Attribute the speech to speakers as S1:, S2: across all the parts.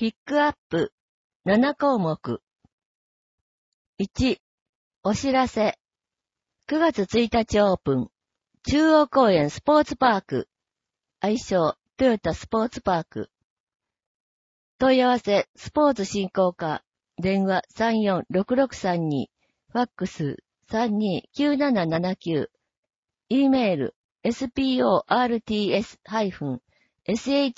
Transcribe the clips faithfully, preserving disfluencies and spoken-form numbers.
S1: ピックアップなな項目。いち、お知らせ。くがつついたちオープン。中央公園スポーツパーク。愛称、トヨタスポーツパーク。問い合わせ、スポーツ振興課。電話 さんよんろくろくさんに。ファックス さんにーきゅうななななきゅう。e メール、エスピーオーアールティーエス ハイフン シャツ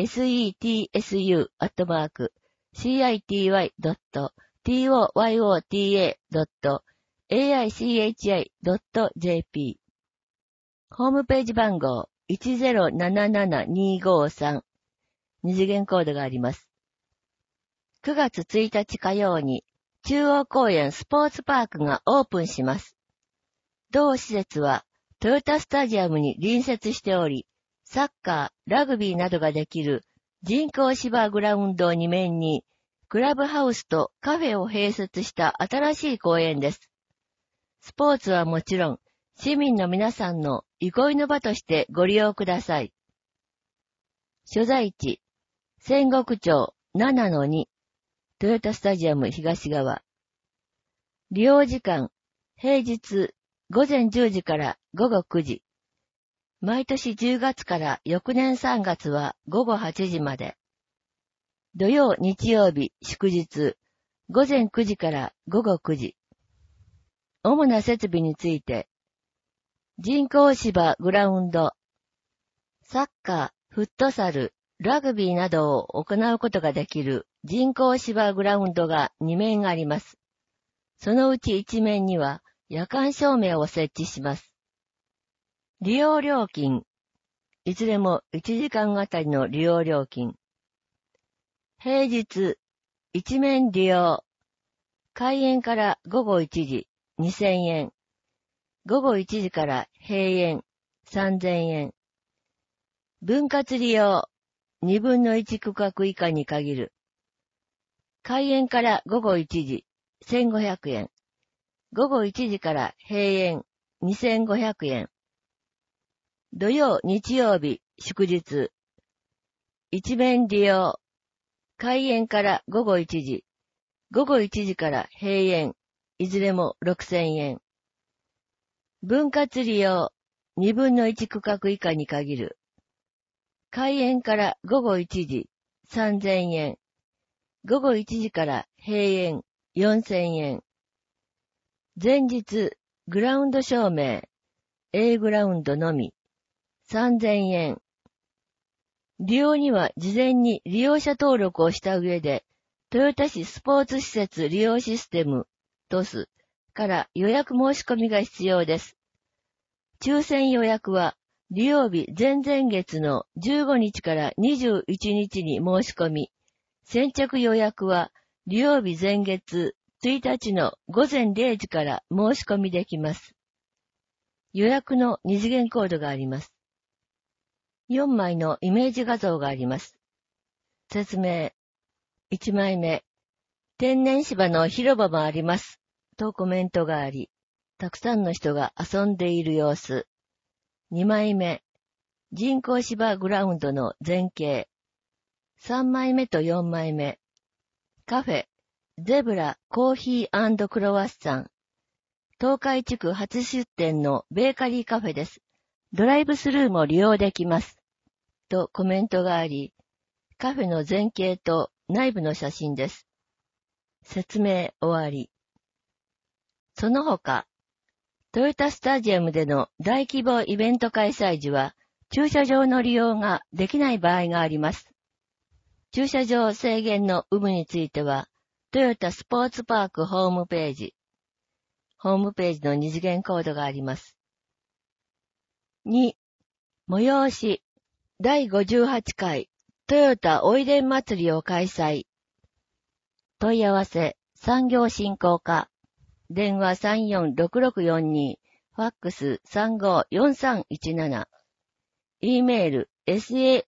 S1: アットマーク シーアイティーワイ ドット トヨタ ドット エーアイシーエイチアイ ドット ジェーピー ホームページ番号 いちゼロななななにーごーさん 二次元コードがあります。くがつついたち火曜に中央公園スポーツパークがオープンします。同施設はトヨタスタジアムに隣接しており、サッカー、ラグビーなどができる人工芝グラウンドに面に、クラブハウスとカフェを併設した新しい公園です。スポーツはもちろん、市民の皆さんの憩いの場としてご利用ください。所在地、仙石町 ななのに、トヨタスタジアム東側。利用時間、平日、ごぜんじゅうじからごごくじ。毎年じゅうがつから翌年さんがつはごごはちじまで。土曜、日曜日、祝日、ごぜんくじからごごくじ。主な設備について、人工芝グラウンド、サッカー、フットサル、ラグビーなどを行うことができる人工芝グラウンドがに面あります。そのうちいち面には夜間照明を設置します。利用料金。いずれもいちじかんあたりの利用料金。平日、いち面利用。開園からごごいちじ、にせんえん。ごごいちじから閉園、さんぜんえん。分割利用。にぶんのいち区画以下に限る。開園からごごいちじ、せんごひゃくえん。ごごいちじから閉園、にせんごひゃくえん。土曜、日曜日、祝日。一面利用。開園からごごいちじ。ごごいちじから閉園。いずれもろくせんえん。分割利用。にぶんのいち区画以下に限る。開園からごごいちじ。さんぜんえん。ごごいちじから閉園。よんせんえん。前日、グラウンド照明。A グラウンドのみ。さんぜんえん。利用には事前に利用者登録をした上で、豊田市スポーツ施設利用システム トス から予約申し込みが必要です。抽選予約は利用日前々月のじゅうごにちからにじゅういちにちに申し込み、先着予約は利用日前月ついたちのごぜんれいじから申し込みできます。予約の二次元コードがあります。よんまいのイメージ画像があります。説明。いちまいめ。天然芝の広場もあります。とコメントがあり、たくさんの人が遊んでいる様子。にまいめ。人工芝グラウンドの前景。さんまいめとよんまいめ。カフェ、ゼブラコーヒー&クロワッサン。東海地区初出店のベーカリーカフェです。ドライブスルーも利用できます。とコメントがあり、カフェの前景と内部の写真です。説明終わり。その他、トヨタスタジアムでの大規模イベント開催時は、駐車場の利用ができない場合があります。駐車場制限の有無については、トヨタスポーツパークホームページ。ホームページの二次元コードがあります。に、催し。だいごじゅうはちかいトヨタおいでん祭りを開催。問い合わせ産業振興課。電話さんよんろくろくよんに。ファックス さんごよんさんいちなな。e メール sangyou-s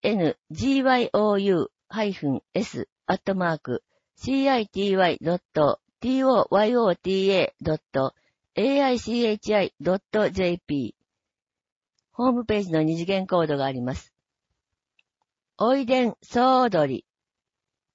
S1: アットマーク シーアイティーワイ ドット トヨタ ドット エーアイシーエイチアイ ドット ジェーピー。ホームページの二次元コードがあります。おいでん総踊り。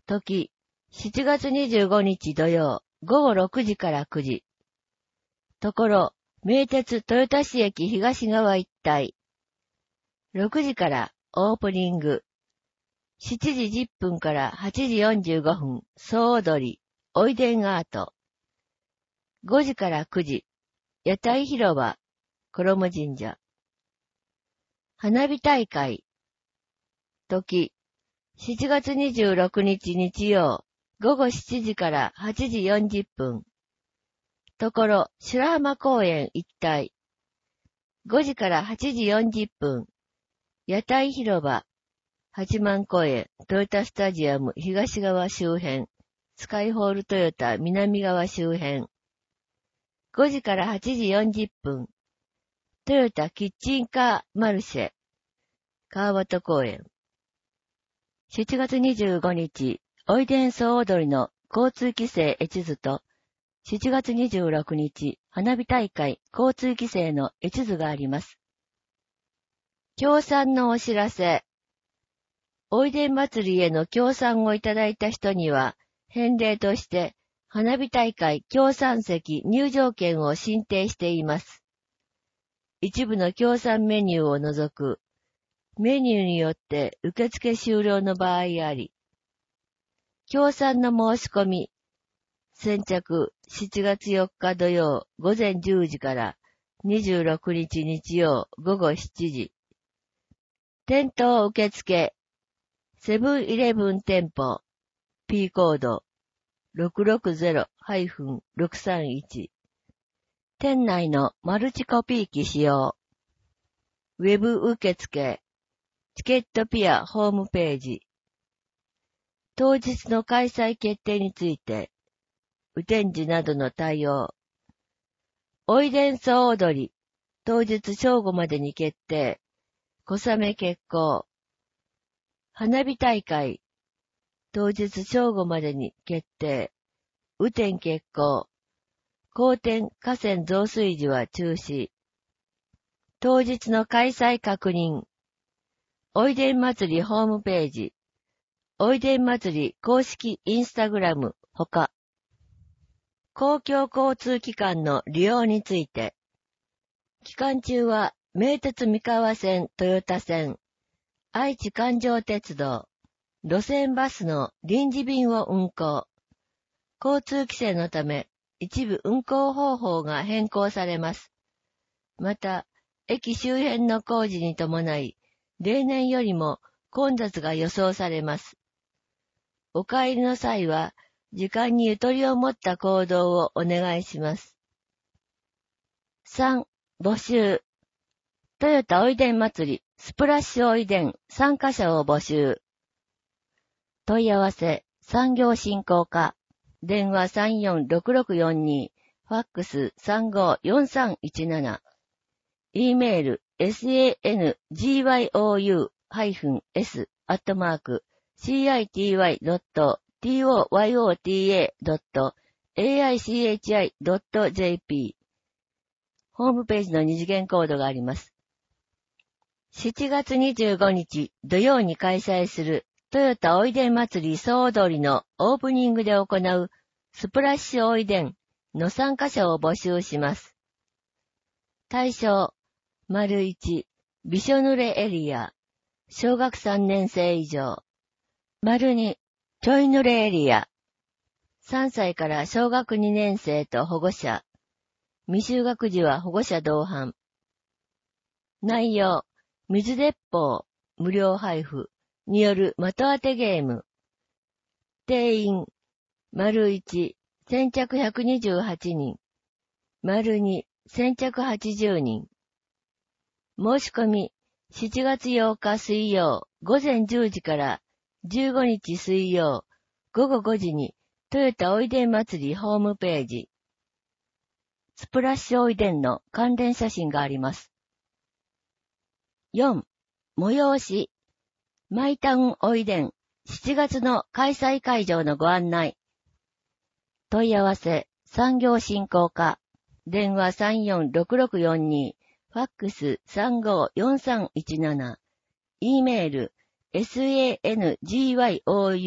S1: 時、しちがつにじゅうごにち土曜、ごごろくじからくじ。ところ、名鉄豊田市駅東側一帯。ろくじからオープニング。しちじじゅっぷんからはちじよんじゅうごふん、総踊り、おいでんアート。ごじからくじ、屋台広場、衣神社。花火大会。時、しちがつにじゅうろくにち日曜、ごごしちじからはちじよんじゅっぷん。ところ、白浜公園一帯。ごじからはちじよんじゅっぷん。屋台広場、八幡公園、トヨタスタジアム東側周辺。スカイホールトヨタ南側周辺。ごじからはちじよんじゅっぷん。トヨタキッチンカーマルシェ。川端公園。しちがつにじゅうごにち、おいでん総踊りの交通規制絵地図と、しちがつにじゅうろくにち、花火大会交通規制の絵地図があります。協賛のお知らせ。おいでん祭りへの協賛をいただいた人には、返礼として、花火大会協賛席入場券を申請しています。一部の協賛メニューを除く、メニューによって受付終了の場合あり、協賛の申し込み、先着しちがつよっか土曜午前じゅうじからにじゅうろくにち日曜午後しちじ。店頭受付、セブンイレブン店舗、P コード ろくろくゼロ ろくさんいち。店内のマルチコピー機使用。ウェブ受付、チケットピアホームページ。当日の開催決定について、雨天時などの対応。おいでん総踊り、当日正午までに決定。小雨決行。花火大会、当日正午までに決定。雨天決行。後天河川増水時は中止。当日の開催確認。おいでん祭りホームページ。おいでん祭り公式インスタグラムほか。公共交通機関の利用について。期間中は名鉄三河線豊田線、愛知環状鉄道、路線バスの臨時便を運行。交通規制のため、一部運行方法が変更されます。また、駅周辺の工事に伴い、例年よりも混雑が予想されます。お帰りの際は、時間にゆとりを持った行動をお願いします。さん. 募集。トヨタおいでん祭り、スプラッシュおいでん参加者を募集。問い合わせ、産業振興課。電話 さんよんろくろくよんに、ファックス さんごよんさんいちなな。e メール さんごよんエス アットマーク シーアイティーワイ ドット トヨタ ドット エーアイシーエイチアイ ドット ジェーピー ホームページの二次元コードがあります。しちがつにじゅうごにち土曜に開催するトヨタおいでん祭り総踊りのオープニングで行うスプラッシュおいでんの参加者を募集します。対象、丸いち、びしょ濡れエリア、小学さんねん生以上。丸に、ちょい濡れエリア、さんさいから小学にねん生と保護者。未就学児は保護者同伴。内容、水鉄砲、無料配布による的当てゲーム。定員、丸いち、先着ひゃくにじゅうはちにん。丸に、先着はちじゅうにん。申し込み、しちがつようか水曜、午前じゅうじからじゅうごにち水曜、午後ごじに、トヨタおいでん祭りホームページ。スプラッシュおいでんの関連写真があります。よん. 催し。マイタウンおいでんしちがつの開催会場のご案内。問い合わせ、産業振興課。電話 さんよんろくろくよんに、ファックス さんごよんさんいちなな。e メール さんごよん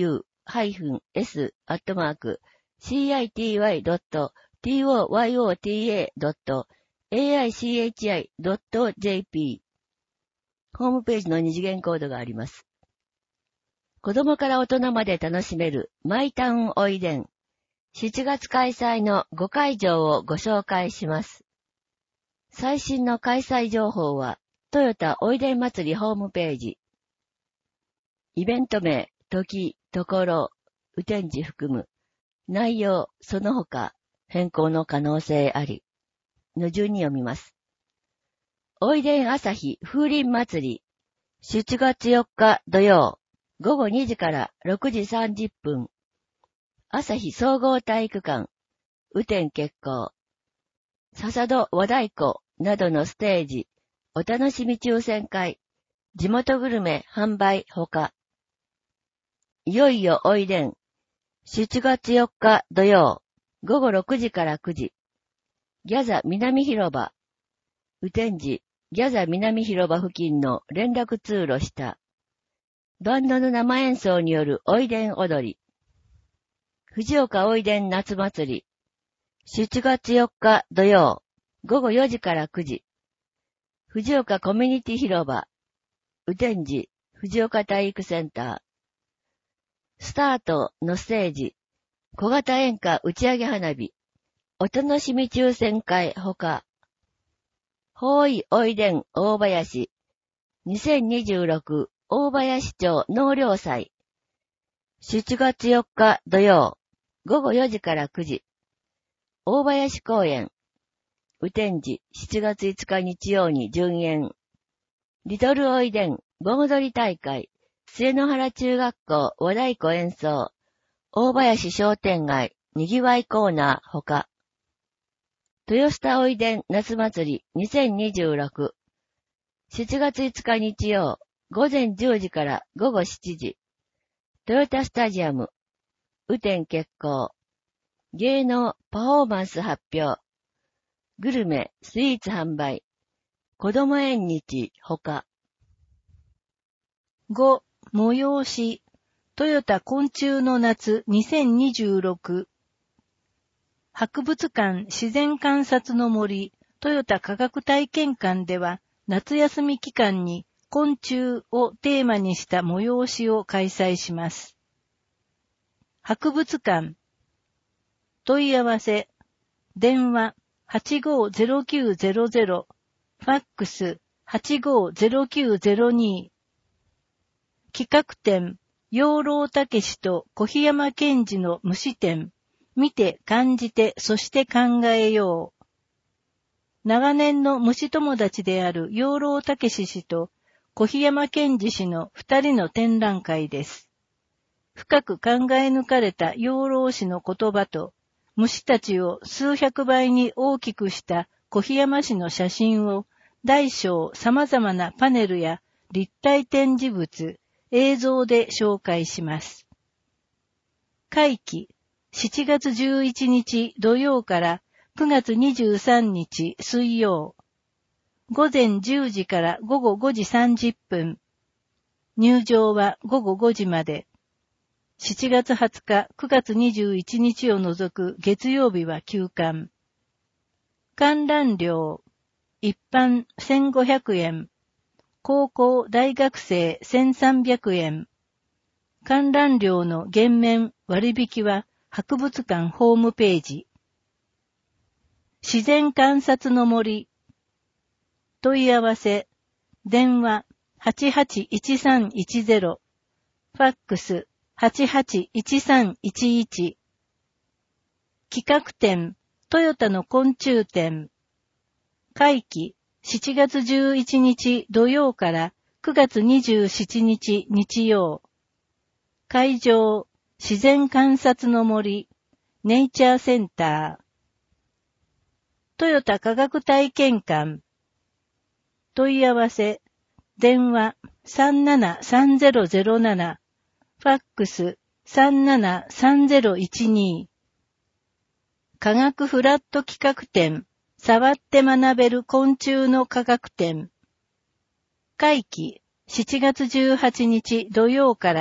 S1: -s アットマーク シーアイティーワイドットトヨタ ドット エーアイシーエイチアイドットジェーピー ホームページの二次元コードがあります。子供から大人まで楽しめるマイタウンおいでん。しちがつ開催のごかいじょうをご紹介します。最新の開催情報はトヨタおいでん祭りホームページ。イベント名、時、ところ、雨天時含む。内容、その他、変更の可能性あり。の順に読みます。おいでん朝日風鈴祭り。しちがつよっか土曜、ごごにじからろくじさんじゅっぷん。朝日総合体育館。雨天決行。笹戸和太鼓などのステージ。お楽しみ抽選会。地元グルメ販売ほか。いよいよおいでん。しちがつよっか土曜、ごごろくじからくじ。ギャザ南広場。雨天時、ギャザ南広場付近の連絡通路下。バンドの生演奏によるおいでん踊り。藤岡おいでん夏祭り。しちがつよっか土曜、ごごよじからくじ。藤岡コミュニティ広場。雨天時、藤岡体育センター。スタートのステージ。小型演歌打ち上げ花火。お楽しみ抽選会ほか。ほーいおいでん大林。にせんにじゅうろく大林町納涼祭。しちがつよっか土曜、ごごよじからくじ。大林公園。雨天時しちがついつか日曜に順延。リトルおいでん盆踊り大会。末野原中学校和太鼓演奏。大林商店街にぎわいコーナーほか。豊下おいでん夏祭りにせんにじゅうろく。しちがついつか日曜、ごぜんじゅうじからごごしちじ。トヨタスタジアム。雨天決行。芸能パフォーマンス発表。グルメ、スイーツ販売。子供縁日ほか。
S2: ご、催し、トヨタ昆虫の夏にせんにじゅうろく。博物館自然観察の森トヨタ科学体験館では夏休み期間に昆虫をテーマにした催しを開催します。博物館問い合わせ電話 はちごーぜろきゅうぜろぜろ ファックス はちごーぜろきゅうぜろに。企画展、養老たけしと小檜山健二の虫展、見て感じてそして考えよう。長年の虫友達である養老たけし氏と小檜山健二氏の二人の展覧会です。深く考え抜かれた養老氏の言葉と、虫たちを数百倍に大きくした小檜山氏の写真を大小様々なパネルや立体展示物、映像で紹介します。会期、しちがつじゅういちにち土曜からくがつにじゅうさんにち水曜。ごぜんじゅうじからごごごじさんじゅっぷん。入場はごごごじまで。しちがつはつか、くがつにじゅういちにちを除く月曜日は休館。観覧料、一般せんごひゃくえん。高校大学生せんさんびゃくえん。観覧料の減免割引は博物館ホームページ。自然観察の森。問い合わせ。電話 はちはちいちさんいちゼロ。ファックス はちはちいちさんいちいち。企画展、トヨタの昆虫展。会期、しちがつじゅういちにち土曜からくがつにじゅうしちにち日曜。会場、自然観察の森、ネイチャーセンター。トヨタ科学体験館。問い合わせ、電話 さんななさんぜろぜろなな、ファックス さんななさんぜろいちに。科学フラット企画展。触って学べる昆虫の科学展。会期、しちがつじゅうはちにち土曜から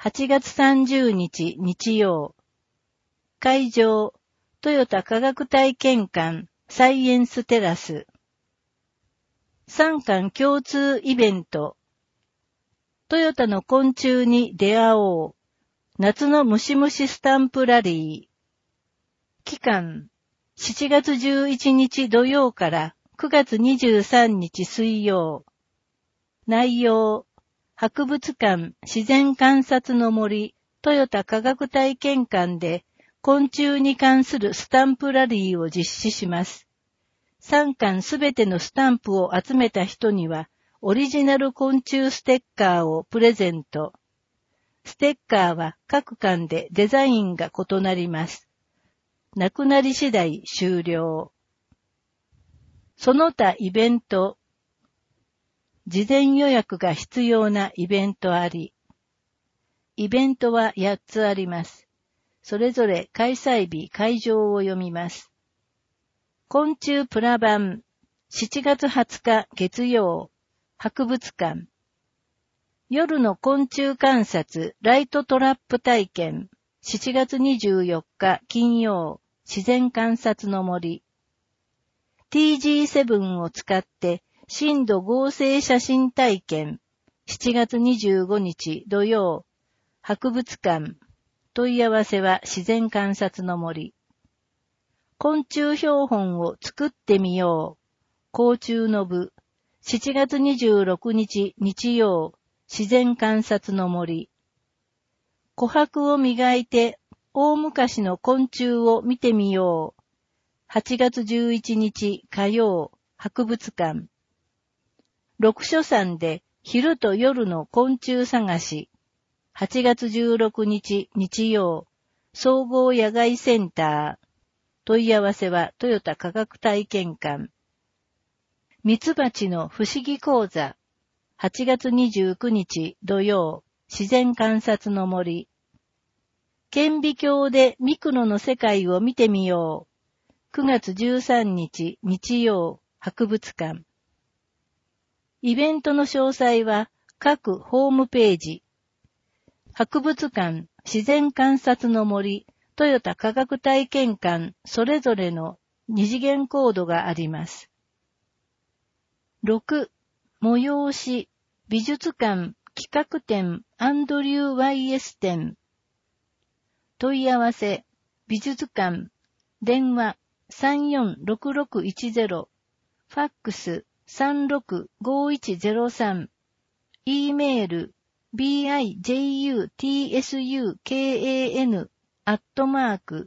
S2: はちがつさんじゅうにち日曜。会場、トヨタ科学体験館サイエンステラス。産官共通イベント。トヨタの昆虫に出会おう。夏のムシムシスタンプラリー。期間、しちがつじゅういちにち土曜からくがつにじゅうさんにち水曜。内容、博物館自然観察の森トヨタ科学体験館で昆虫に関するスタンプラリーを実施します。さんかんすべてのスタンプを集めた人にはオリジナル昆虫ステッカーをプレゼント。ステッカーは各館でデザインが異なります。なくなり次第終了。その他イベント。事前予約が必要なイベントあり。イベントはやっつあります。それぞれ開催日、会場を読みます。昆虫プラ版、しちがつはつか月曜、博物館。夜の昆虫観察、ライトトラップ体験、しちがつにじゅうよっか金曜、自然観察の森。ティージーセブン を使って深度合成写真体験、しちがつにじゅうごにち土曜、博物館。問い合わせは自然観察の森。昆虫標本を作ってみよう。甲虫の部。しちがつにじゅうろくにち日曜。自然観察の森。琥珀を磨いて大昔の昆虫を見てみよう。はちがつじゅういちにち火曜。博物館。六所山で昼と夜の昆虫探し。はちがつじゅうろくにち日曜、総合野外センター。問い合わせはトヨタ科学体験館。ミツバチの不思議講座。はちがつにじゅうくにち土曜、自然観察の森。顕微鏡でミクロの世界を見てみよう。くがつじゅうさんにち日曜、博物館。イベントの詳細は各ホームページ。博物館、自然観察の森、トヨタ科学体験館、それぞれの二次元コードがあります。ろく、催し、美術館、企画展、アンドリュー ワイエス 展。問い合わせ、美術館、電話 さんよんろくろくいちゼロ、ファックス さんろくごいちゼロさん、E メール、bijutsukan アットマーク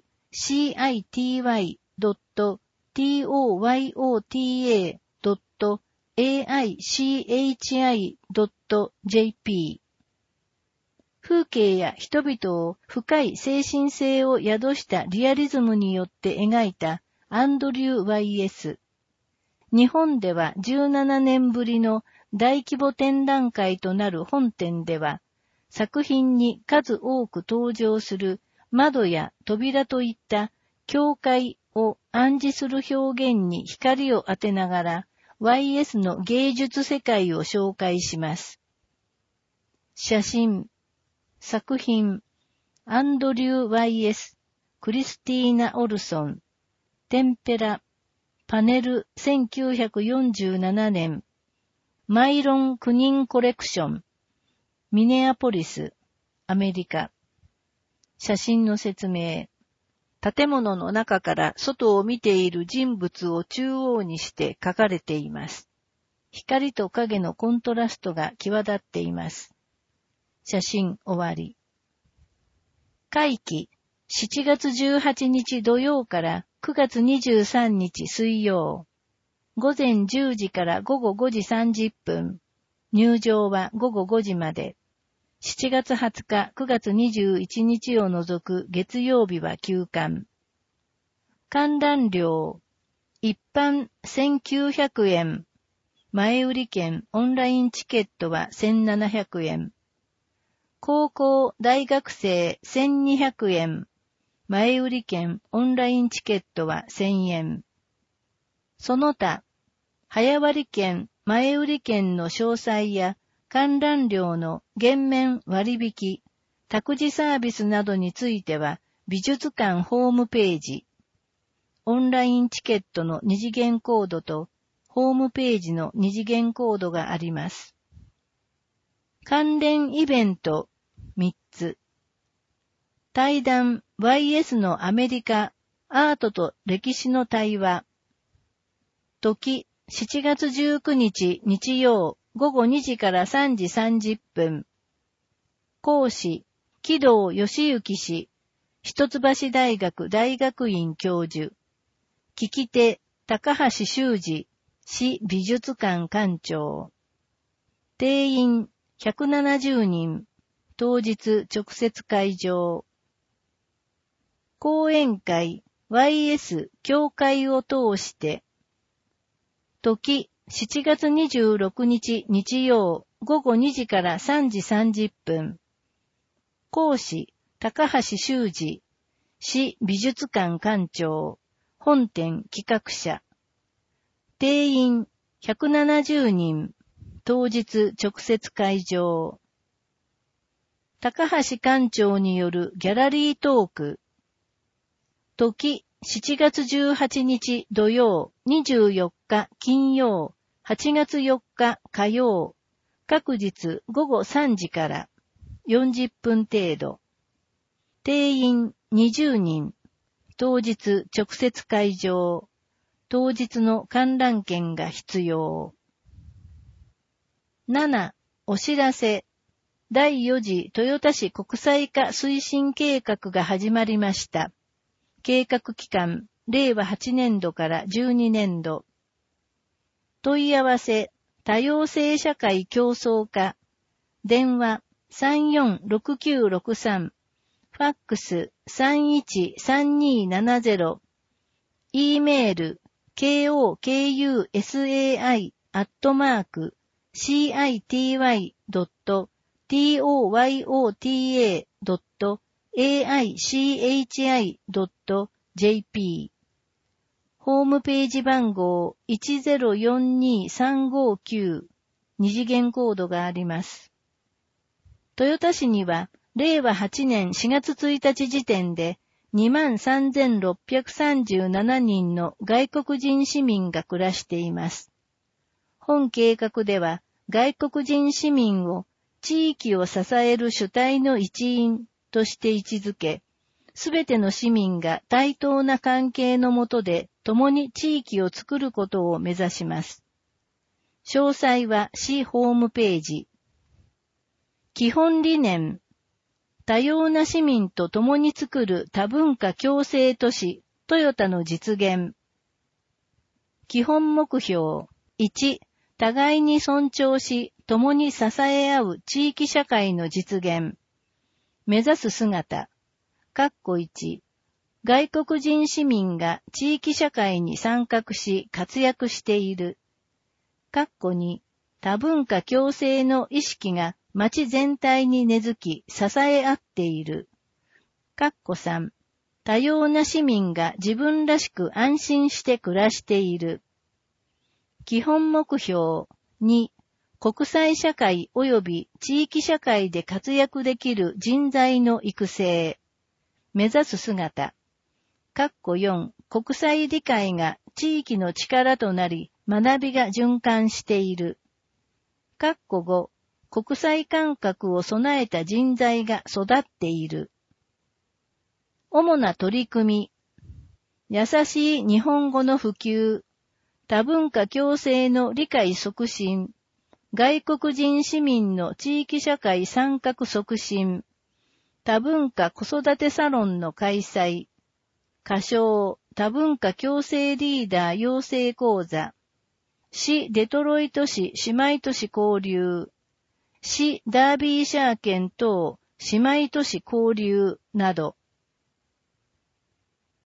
S2: city.toyota.aichi.jp 風景や人々を深い精神性を宿したリアリズムによって描いたアンドリュー ワイエス。日本ではじゅうななねんぶりの大規模展覧会となる本展では、作品に数多く登場する窓や扉といった境界を暗示する表現に光を当てながら、ワイエス の芸術世界を紹介します。写真、作品、アンドリュー ワイエス、クリスティーナ・オルソン、テンペラ、パネルせんきゅうひゃくよんじゅうななねん、マイロン・クニンコレクション、ミネアポリス、アメリカ。写真の説明。建物の中から外を見ている人物を中央にして描かれています。光と影のコントラストが際立っています。写真終わり。会期、しちがつじゅうはちにち土曜からくがつにじゅうさんにち水曜。午前じゅうじから午後ごじさんじゅっぷん。入場は午後ごじまで。しちがつはつか、くがつにじゅういちにちを除く月曜日は休館。観覧料。一般せんきゅうひゃくえん。前売り券オンラインチケットはせんななひゃくえん。高校大学生せんにひゃくえん。前売り券オンラインチケットはせんえん。その他、早割券、前売り券の詳細や観覧料の減免割引、 託児サービスなどについては、美術館ホームページ、オンラインチケットの二次元コードと、ホームページの二次元コードがあります。関連イベントみっつ。対談 ワイエス のアメリカ、アートと歴史の対話。時、しちがつじゅうくにち日曜ごごにじからさんじさんじゅっぷん。講師、木戸義行氏、一橋大学大学院教授。聞き手、高橋修司、市美術館館長。定員ひゃくななじゅうにん。当日直接会場。講演会 ワイエス 協会を通して。時、しちがつにじゅうろくにち日曜ごごにじからさんじさんじゅっぷん。講師、高橋修司、市美術館館長。本展企画者。定員ひゃくななじゅうにん。当日直接会場。高橋館長によるギャラリートーク。時、しちがつじゅうはちにち土曜、にじゅうよっか金曜、はちがつよっか火曜。各日ごごさんじからよんじゅっぷん程度。定員にじゅうにん。当日直接会場。当日の観覧券が必要。なな. お知らせ。だいよ次豊田市国際化推進計画が始まりました。計画期間、れいわはちねんどからじゅうにねんど。問い合わせ、多様性社会競争化。電話さんよんろくきゅうろくさん。ファックス さんいちさんにななゼロ。e メール ケーオーケーユーエスエーアイ アットマーク シーアイティーワイ ドット トヨタ ドット エーアイシーエイチアイ ドット ジェーピー。ホームページ番号 いちゼロよんにさんごきゅう。二次元コードがあります。豊田市にはれいわはちねんしがつついたち時点で にまんさんぜんろっぴゃくさんじゅうななにんの外国人市民が暮らしています。本計画では外国人市民を地域を支える主体の一員として位置づけ、すべての市民が対等な関係の下で共に地域を作ることを目指します。詳細は市ホームページ。基本理念。多様な市民と共に作る多文化共生都市、トヨタの実現。基本目標。いち、互いに尊重し、共に支え合う地域社会の実現。目指す姿。括弧いち、外国人市民が地域社会に参画し活躍している。括弧に、多文化共生の意識が町全体に根付き支え合っている。括弧さん、多様な市民が自分らしく安心して暮らしている。基本目標に、国際社会及び地域社会で活躍できる人材の育成。目指す姿。括弧よん、国際理解が地域の力となり、学びが循環している。括弧ご、国際感覚を備えた人材が育っている。主な取り組み。優しい日本語の普及。多文化共生の理解促進。外国人市民の地域社会参画促進。多文化子育てサロンの開催。歌唱、多文化共生リーダー養成講座。市デトロイト市姉妹都市交流。市ダービーシャー県等姉妹都市交流など。